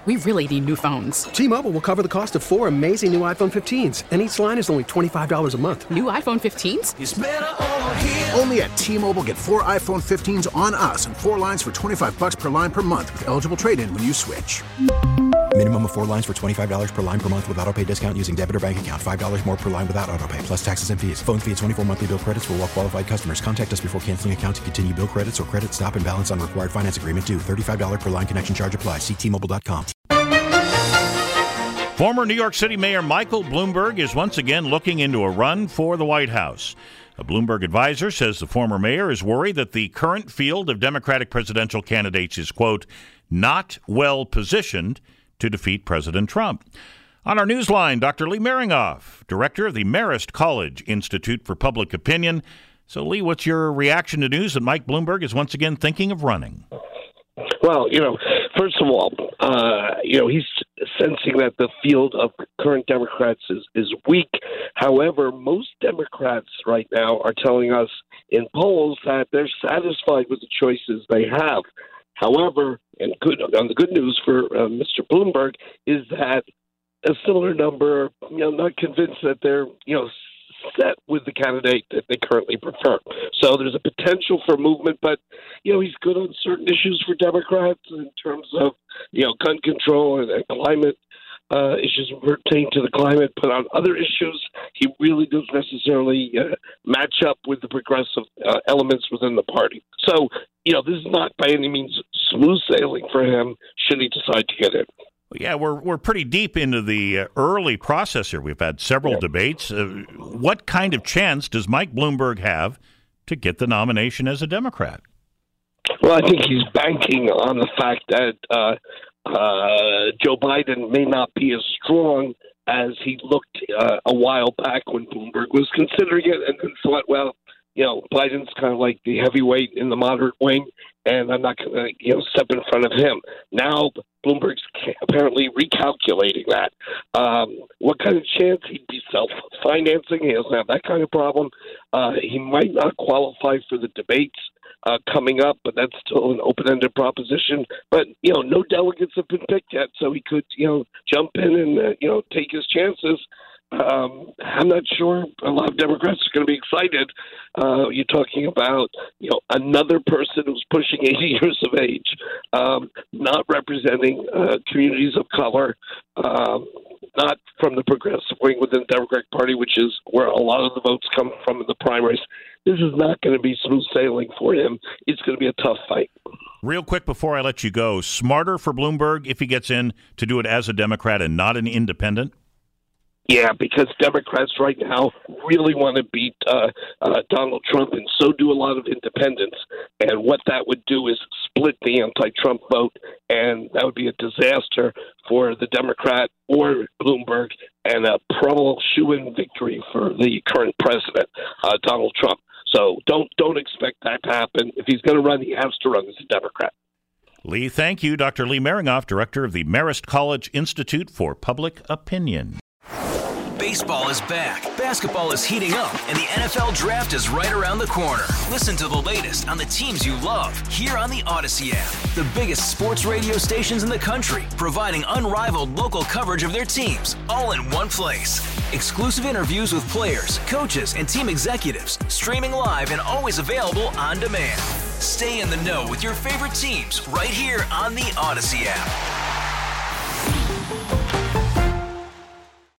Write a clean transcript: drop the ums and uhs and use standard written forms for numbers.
We really need new phones. T-Mobile will cover the cost of 4 amazing new iPhone 15s, and each line is only $25 a month. New iPhone 15s? It's better over here. Only at T-Mobile, get 4 iPhone 15s on us and 4 lines for $25 per line per month with eligible trade-in when you switch. Minimum of 4 lines for $25 per line per month with autopay discount using debit or bank account. $5 more per line without autopay, plus taxes and fees. Phone fee at 24 monthly bill credits for well-qualified customers. Contact us before canceling account to continue bill credits or credit stop and balance on required finance agreement due. $35 per line connection charge applies. See T-Mobile.com. Former New York City Mayor Michael Bloomberg is once again looking into a run for the White House. A Bloomberg advisor says the former mayor is worried that the current field of Democratic presidential candidates is, quote, not well positioned to defeat President Trump. On our newsline, Dr. Lee Meringoff, director of the Marist College Institute for Public Opinion. So, Lee, what's your reaction to news that Mike Bloomberg is once again thinking of running? Well, first of all, he's sensing that the field of current Democrats is weak. However, most Democrats right now are telling us in polls that they're satisfied with the choices they have. However, the good news for Mr. Bloomberg is that a similar number, not convinced that they're, set with the candidate that they currently prefer. So there's a potential for movement, but, he's good on certain issues for Democrats in terms of, gun control and climate issues pertaining to the climate. But on other issues, he really doesn't necessarily match up with the progressive elements within the party. So, this is not by any means smooth sailing for him should he decide to get in. Yeah, we're pretty deep into the early process here. We've had several debates. What kind of chance does Mike Bloomberg have to get the nomination as a Democrat? Well, I think he's banking on the fact that Joe Biden may not be as strong as he looked a while back when Bloomberg was considering it and thought, well, Biden's kind of like the heavyweight in the moderate wing, and I'm not going to, step in front of him. Now, Bloomberg's apparently recalculating that. What kind of chance? He'd be self-financing. He doesn't have that kind of problem. He might not qualify for the debates coming up, but that's still an open-ended proposition. But, no delegates have been picked yet, so he could, jump in and, take his chances. I'm not sure a lot of Democrats are going to be excited. You're talking about, another person who's pushing 80 years of age, not representing communities of color, not from the progressive wing within the Democratic Party, which is where a lot of the votes come from in the primaries. This is not going to be smooth sailing for him. It's going to be a tough fight. Real quick before I let you go, smarter for Bloomberg if he gets in to do it as a Democrat and not an independent? Yeah, because Democrats right now really want to beat Donald Trump, and so do a lot of independents. And what that would do is split the anti-Trump vote, and that would be a disaster for the Democrat or Bloomberg, and a probable shoo-in victory for the current president, Donald Trump. So don't expect that to happen. If he's going to run, he has to run as a Democrat. Lee, thank you. Dr. Lee Meringoff, director of the Marist College Institute for Public Opinion. Baseball is back, basketball is heating up, and the NFL Draft is right around the corner. Listen to the latest on the teams you love here on the Odyssey app. The biggest sports radio stations in the country, providing unrivaled local coverage of their teams, all in one place. Exclusive interviews with players, coaches, and team executives, streaming live and always available on demand. Stay in the know with your favorite teams right here on the Odyssey app.